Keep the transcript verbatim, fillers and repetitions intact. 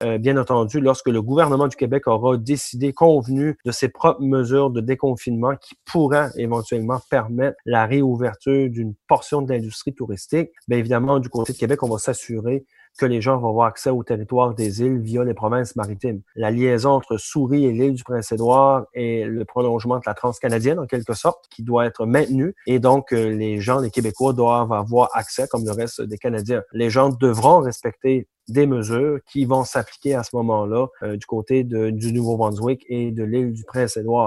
euh, bien entendu, lorsque le gouvernement du Québec aura décidé, convenu de ses propres mesures de déconfinement qui pourraient éventuellement permettre la réouverture d'une portion de l'industrie touristique, bien évidemment, du côté de Québec, on va s'assurer que les gens vont avoir accès au territoire des îles via les provinces maritimes. La liaison entre Souris et l'île du Prince-Édouard est le prolongement de la transcanadienne, en quelque sorte, qui doit être maintenue. Et donc, euh, les gens, les Québécois, doivent avoir accès, comme le reste des Canadiens. Les gens devront respecter des mesures qui vont s'appliquer à ce moment-là euh, du côté de, du Nouveau-Brunswick et de l'île du Prince-Édouard.